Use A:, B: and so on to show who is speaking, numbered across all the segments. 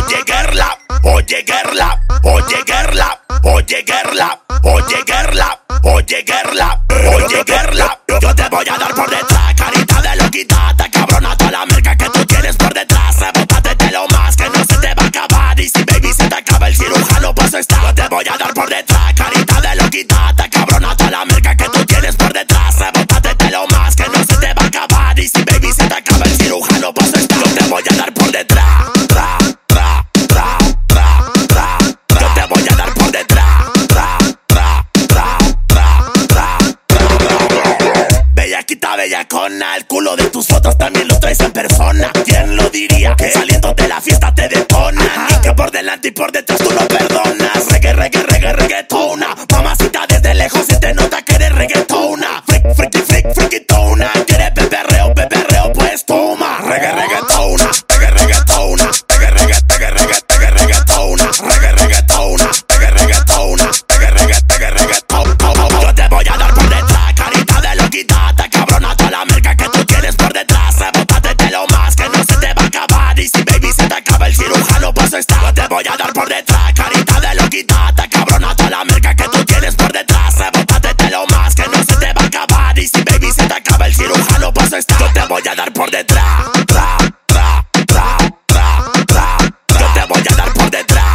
A: Oye Gerla, oye Gerla, oye Gerla, oye Gerla, oye Gerla, oye Gerla, oye Gerla. Yo te voy a dar por detrás, carita de loquita, te cabrona toda la merca que tú tienes por detrás. Rebótate lo más que no se te va a acabar. Y si baby se te acaba el cirujano, pues está. Yo te voy a dar por detrás, carita de loquita, te cabrona toda la merca que tú tienes por detrás. Rebótate lo más que no se te va a acabar. Y si baby se te acaba el cirujano, pues está. Yo te voy a dar por detrás. Yo te voy a dar por detrás. Bellaquita, bellacona, el culo de tus fotos también lo traes en persona. ¿Quién lo diría? Que saliendo de la fiesta te detonan. Y que por delante y por detrás tú no perdonas. Reggaetona. Mamacita desde lejos se te nota que eres reggaetona. Freaky-tona. ¿Quieres beberreo, pues toma. Reggaetona. Yo te voy a dar por detrás, carita de loquita, te cabrona toda la merca que tú tienes por detrás. Rebótate lo más que no se te va a acabar. Y si baby se te acaba el cirujano, pues está. Yo te voy a dar por detrás, carita de loquita, te cabrona toda la merca que tú tienes por detrás. Rebótate lo más que no se te va a acabar. Y si baby se te acaba el cirujano, pues está. Yo te voy a dar por detrás. Yo te voy a dar por detrás.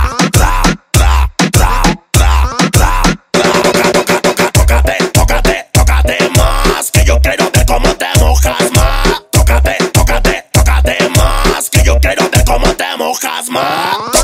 A: Tócate más, que yo quiero ver cómo te mojas más. Tócate más, que yo quiero ver cómo te mojas más.